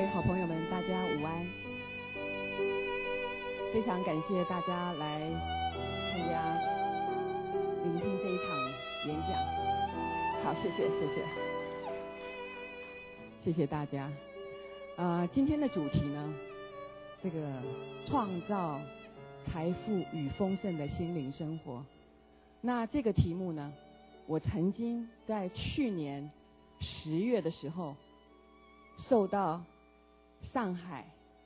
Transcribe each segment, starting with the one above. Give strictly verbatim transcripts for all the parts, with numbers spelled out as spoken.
位好朋友们，大家午安！非常感谢大家来参加、聆听这一场演讲。好，谢谢，谢谢，谢谢大家。呃，今天的主题呢，这个创造财富与丰盛的心灵生活。那这个题目呢，我曾经在去年十月的时候，受到上海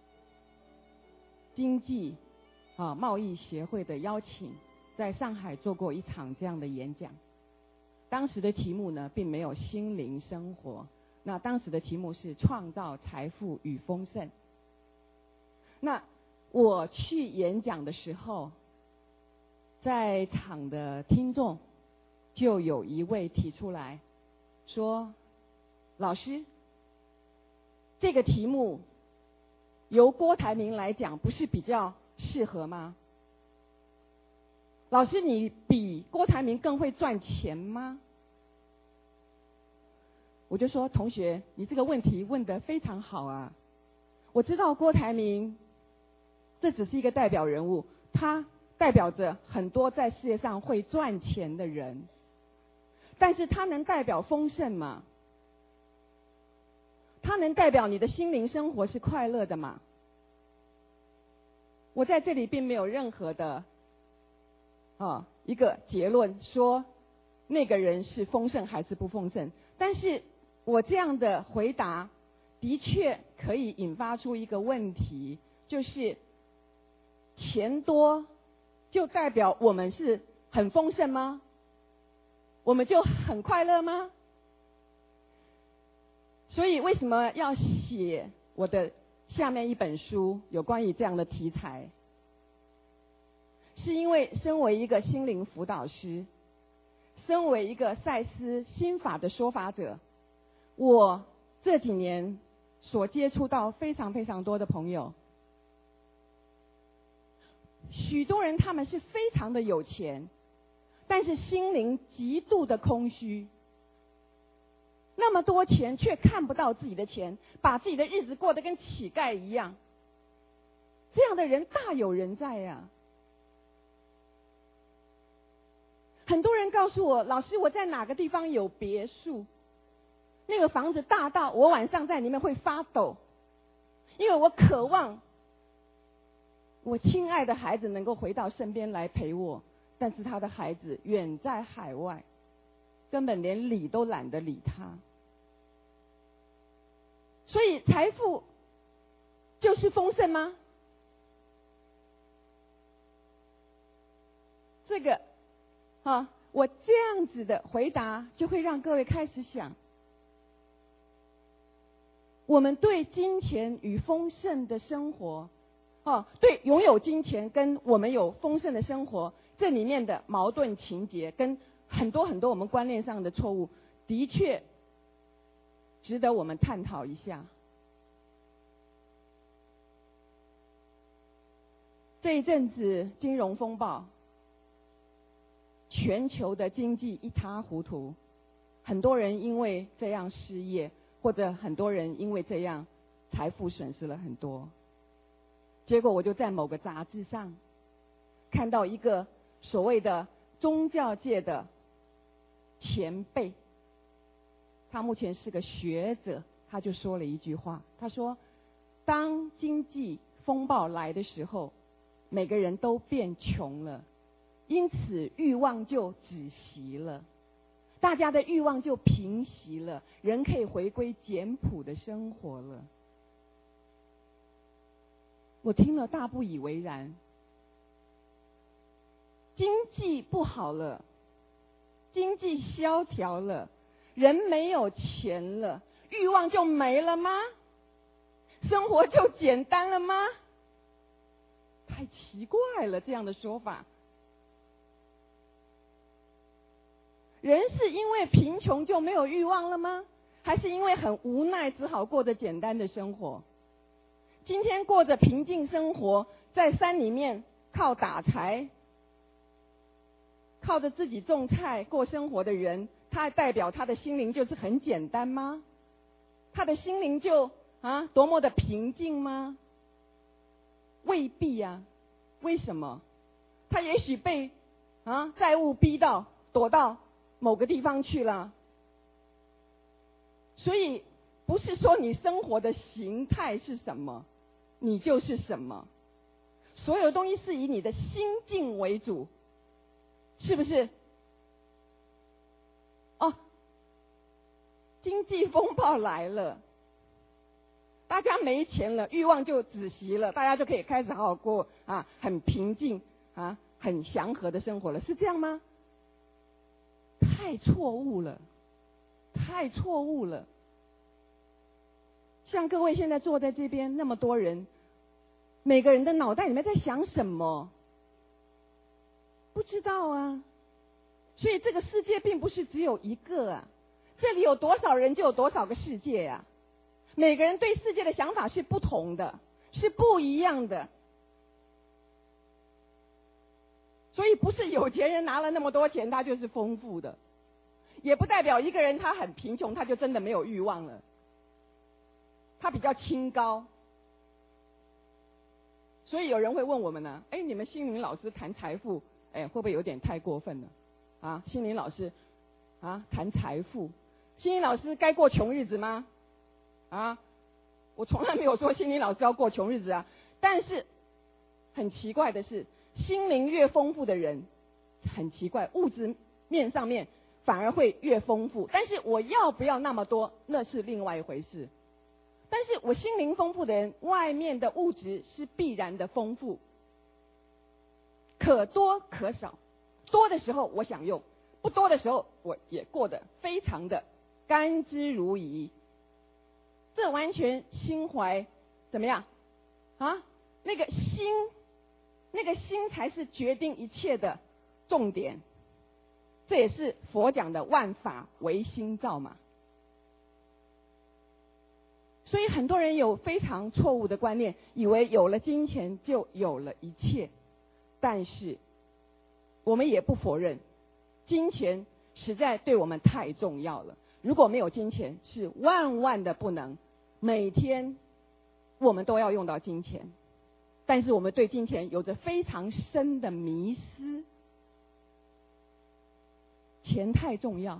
经济啊贸易协会的邀请，在上海做过一场这样的演讲。当时的题目呢，并没有心灵生活，那当时的题目是创造财富与丰盛。那我去演讲的时候，在场的听众就有一位提出来说：“老师，这个题目由郭台铭来讲，不是比较适合吗？老师，你比郭台铭更会赚钱吗？”我就说：“同学，你这个问题问得非常好啊！我知道郭台铭这只是一个代表人物，他代表着很多在世界上会赚钱的人，但是他能代表丰盛吗？他能代表你的心灵生活是快乐的吗？”我在这里并没有任何的啊一个结论说那个人是丰盛还是不丰盛，但是我这样的回答的确可以引发出一个问题，就是钱多就代表我们是很丰盛吗？我们就很快乐吗？所以为什么要写我的下面一本书有关于这样的题材，是因为身为一个心灵辅导师，身为一个赛斯心法的说法者，我这几年所接触到非常非常多的朋友，许多人他们是非常的有钱，但是心灵极度的空虚，那么多钱却看不到自己的钱，把自己的日子过得跟乞丐一样，这样的人大有人在呀、啊。很多人告诉我：“老师，我在哪个地方有别墅，那个房子大到我晚上在里面会发抖，因为我渴望我亲爱的孩子能够回到身边来陪我，但是他的孩子远在海外，根本连理都懒得理他。”所以财富就是丰盛吗？这个啊，我这样子的回答就会让各位开始想，我们对金钱与丰盛的生活，啊，对拥有金钱跟我们有丰盛的生活，这里面的矛盾情节跟很多很多我们观念上的错误，的确值得我们探讨一下。这一阵子金融风暴，全球的经济一塌糊涂，很多人因为这样失业，或者很多人因为这样财富损失了很多。结果我就在某个杂志上看到一个所谓的宗教界的前辈，他目前是个学者，他就说了一句话，他说：“当经济风暴来的时候，每个人都变穷了，因此欲望就止息了，大家的欲望就平息了，人可以回归简朴的生活了。”我听了大不以为然。经济不好了，经济萧条了，人没有钱了，欲望就没了吗？生活就简单了吗？太奇怪了，这样的说法。人是因为贫穷就没有欲望了吗？还是因为很无奈只好过着简单的生活？今天过着平静生活，在山里面靠打柴，靠着自己种菜过生活的人，他代表他的心灵就是很简单吗？他的心灵就啊多么的平静吗？未必啊。为什么？他也许被啊债务逼到躲到某个地方去了。所以不是说你生活的形态是什么，你就是什么。所有的东西是以你的心境为主，是不是？哦，经济风暴来了，大家没钱了，欲望就止息了，大家就可以开始好好过啊，很平静啊，很祥和的生活了，是这样吗？太错误了，太错误了。像各位现在坐在这边那么多人，每个人的脑袋里面在想什么？不知道啊。所以这个世界并不是只有一个啊，这里有多少人就有多少个世界呀、啊。每个人对世界的想法是不同的，是不一样的。所以不是有钱人拿了那么多钱他就是丰富的，也不代表一个人他很贫穷他就真的没有欲望了，他比较清高。所以有人会问我们呢，哎，你们心灵老师谈财富，哎，会不会有点太过分了？啊，心灵老师啊谈财富，心灵老师该过穷日子吗？啊，我从来没有说心灵老师要过穷日子啊。但是很奇怪的是，心灵越丰富的人，很奇怪，物质面上面反而会越丰富。但是我要不要那么多，那是另外一回事。但是我心灵丰富的人，外面的物质是必然的丰富，可多可少。多的时候我享用，不多的时候我也过得非常的甘之如饴。这完全心怀怎么样啊？那个心，那个心才是决定一切的重点。这也是佛讲的万法唯心造嘛。所以很多人有非常错误的观念，以为有了金钱就有了一切。但是我们也不否认，金钱实在对我们太重要了。如果没有金钱，是万万的不能。每天我们都要用到金钱，但是我们对金钱有着非常深的迷思。钱太重要，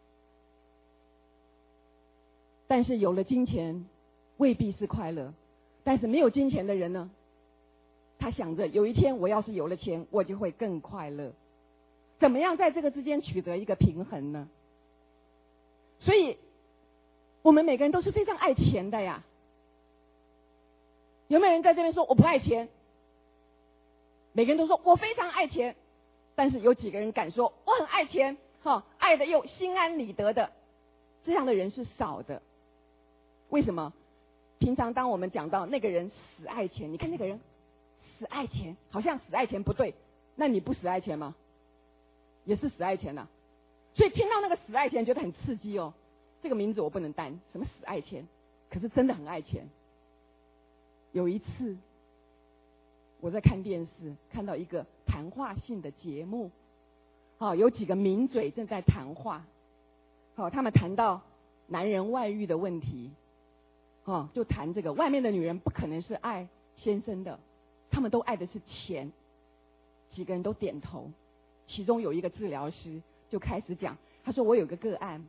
但是有了金钱未必是快乐。但是没有金钱的人呢，他想着有一天我要是有了钱，我就会更快乐。怎么样在这个之间取得一个平衡呢？所以我们每个人都是非常爱钱的呀。有没有人在这边说我不爱钱？每个人都说我非常爱钱，但是有几个人敢说我很爱钱，哦，爱的又心安理得的？这样的人是少的。为什么？平常当我们讲到那个人死爱钱，你看那个人死爱钱，好像死爱钱不对，那你不死爱钱吗？也是死爱钱呐、啊。所以听到那个死爱钱觉得很刺激哦，这个名字我不能担，什么死爱钱，可是真的很爱钱。有一次我在看电视，看到一个谈话性的节目，好，有几个名嘴正在谈话，好，他们谈到男人外遇的问题，哦，就谈这个外面的女人不可能是爱先生的，他们都爱的是钱。几个人都点头，其中有一个治疗师就开始讲，他说我有个个案，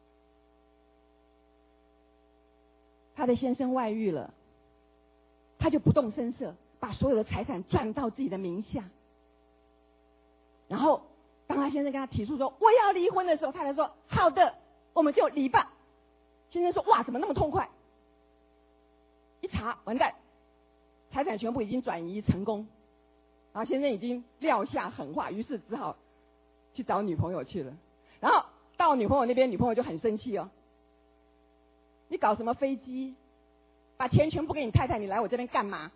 他的先生外遇了，他就不动声色把所有的财产转到自己的名下，然后当他先生跟他提出说我要离婚的时候，他才说好的，我们就离吧。先生说哇怎么那么痛快，一查完蛋，财产全部已经转移成功，然后先生已经撂下狠话，于是只好去找女朋友去了。然后到女朋友那边，女朋友就很生气哦，你搞什么飞机，把钱全部给你太太，你来我这边干嘛？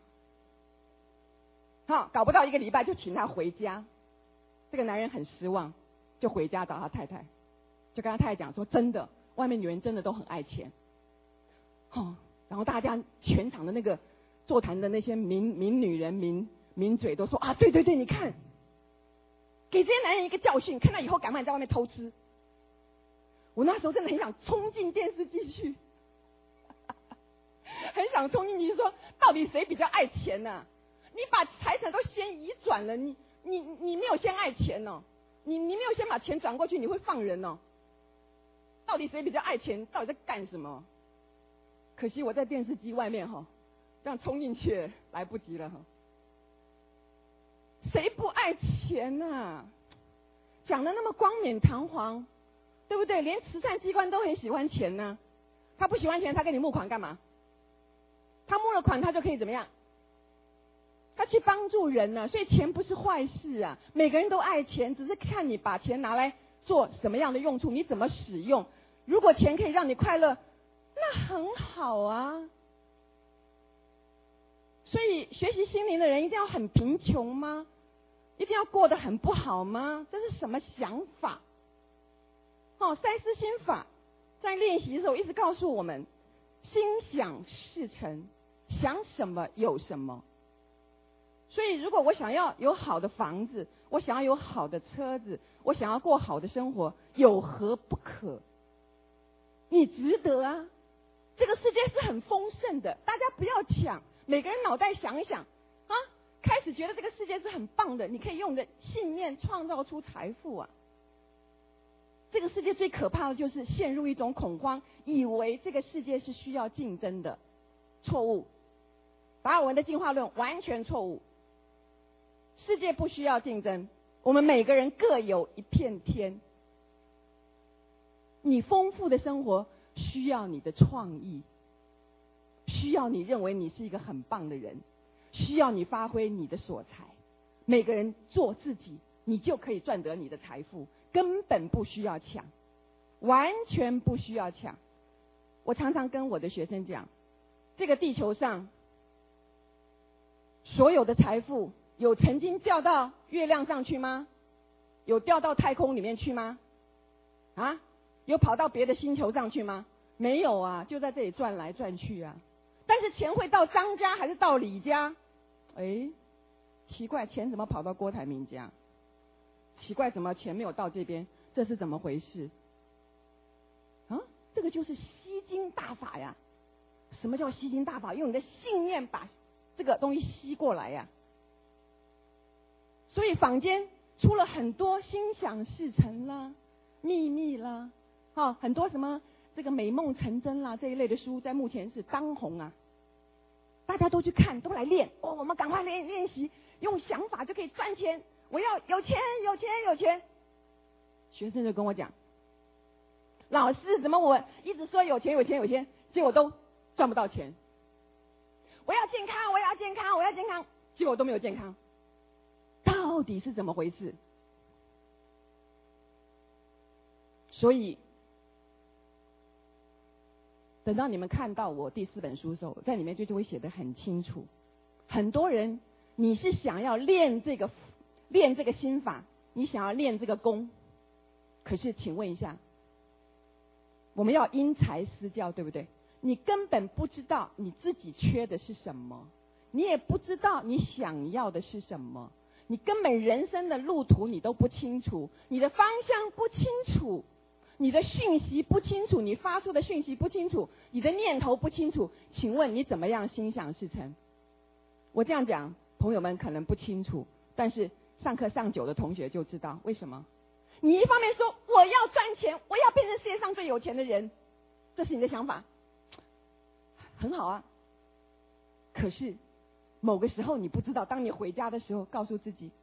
好，搞不到一个礼拜就请他回家。这个男人很失望，就回家找他太太，就跟他太太讲说真的，外面女人真的都很爱钱。哦，然后大家全场的那个座谈的那些名名女人名名嘴都说啊，对对对，你看，给这些男人一个教训，看他以后敢不敢在外面偷吃。我那时候真的很想冲进电视机去很想冲进去说，到底谁比较爱钱呢、啊？你把财产都先移转了，你你你没有先爱钱哦，你你没有先把钱转过去，你会放人哦。到底谁比较爱钱？到底在干什么？可惜我在电视机外面哈、哦，这样冲进去来不及了哈、哦。谁不爱钱啊？讲得那么冠冕堂皇，对不对？连慈善机关都很喜欢钱呢、啊。他不喜欢钱，他给你募款干嘛？他募了款，他就可以怎么样？他去帮助人呢、啊。所以钱不是坏事啊，每个人都爱钱，只是看你把钱拿来做什么样的用处，你怎么使用。如果钱可以让你快乐，那很好啊。所以学习心灵的人一定要很贫穷吗？一定要过得很不好吗？这是什么想法？哦，赛斯心法在练习的时候一直告诉我们，心想事成，想什么有什么。所以如果我想要有好的房子，我想要有好的车子，我想要过好的生活，有何不可？你值得啊！这个世界是很丰盛的，大家不要抢，每个人脑袋想一想啊，开始觉得这个世界是很棒的，你可以用你的信念创造出财富啊！这个世界最可怕的就是陷入一种恐慌，以为这个世界是需要竞争的，错误。达尔文的进化论完全错误。世界不需要竞争，我们每个人各有一片天。你丰富的生活需要你的创意，需要你认为你是一个很棒的人，需要你发挥你的所才。每个人做自己，你就可以赚得你的财富，根本不需要抢，完全不需要抢。我常常跟我的学生讲，这个地球上所有的财富有曾经掉到月亮上去吗？有掉到太空里面去吗？啊？有跑到别的星球上去吗？没有啊，就在这里转来转去啊。但是钱会到张家还是到李家？哎，奇怪，钱怎么跑到郭台铭家？奇怪，怎么钱没有到这边？这是怎么回事？啊，这个就是吸金大法呀！什么叫吸金大法？用你的信念把这个东西吸过来呀！所以坊间出了很多心想事成啦、秘密啦，哦，很多什么这个美梦成真啦这一类的书，在目前是当红啊，大家都去看，都来练哦，我们赶快练练习，用想法就可以赚钱，我要有钱有钱有钱。学生就跟我讲，老师怎么我一直说有钱有钱有钱，结果都赚不到钱。我要健康我要健康我要健康，结果都没有健康，到底是怎么回事？所以等到你们看到我第四本书的时候，在里面就就会写得很清楚。很多人你是想要练这个练这个心法，你想要练这个功，可是请问一下，我们要因材施教，对不对？你根本不知道你自己缺的是什么，你也不知道你想要的是什么，你根本人生的路途你都不清楚，你的方向不清楚，你的讯息不清楚，你发出的讯息不清楚，你的念头不清楚，请问你怎么样心想事成？我这样讲，朋友们可能不清楚，但是上课上久的同学就知道为什么。你一方面说我要赚钱，我要变成世界上最有钱的人，这是你的想法，很好啊。可是某个时候你不知道，当你回家的时候，告诉自己，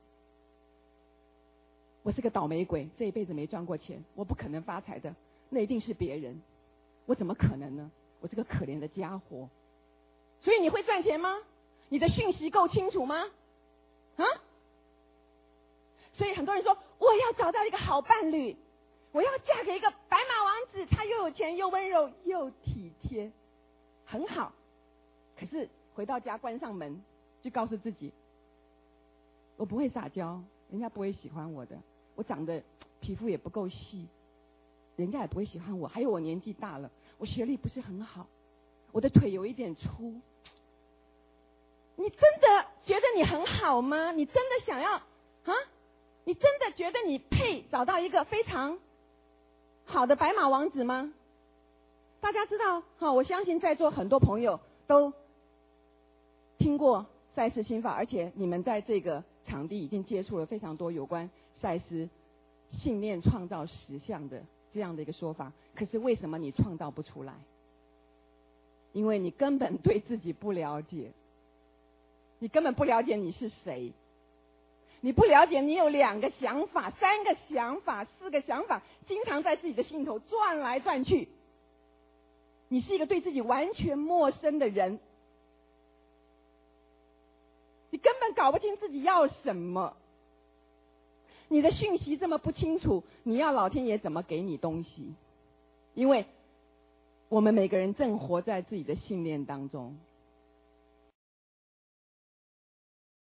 我是个倒霉鬼，这一辈子没赚过钱，我不可能发财的，那一定是别人，我怎么可能呢？我是个可怜的家伙。所以你会赚钱吗？你的讯息够清楚吗？啊？所以很多人说，我要找到一个好伴侣，我要嫁给一个白马王子，他又有钱又温柔又体贴，很好。可是回到家关上门，就告诉自己，我不会撒娇，人家不会喜欢我的，我长得皮肤也不够细，人家也不会喜欢我，还有我年纪大了，我学历不是很好，我的腿有一点粗。你真的觉得你很好吗？你真的想要啊？你真的觉得你配找到一个非常好的白马王子吗？大家知道，哈，我相信在座很多朋友都听过赛斯心法，而且你们在这个场地已经接触了非常多有关赛斯信念创造实相的这样的一个说法，可是为什么你创造不出来？因为你根本对自己不了解，你根本不了解你是谁，你不了解你有两个想法、三个想法、四个想法，经常在自己的心头转来转去。你是一个对自己完全陌生的人，你根本搞不清自己要什么，你的讯息这么不清楚，你要老天爷怎么给你东西？因为我们每个人正活在自己的信念当中，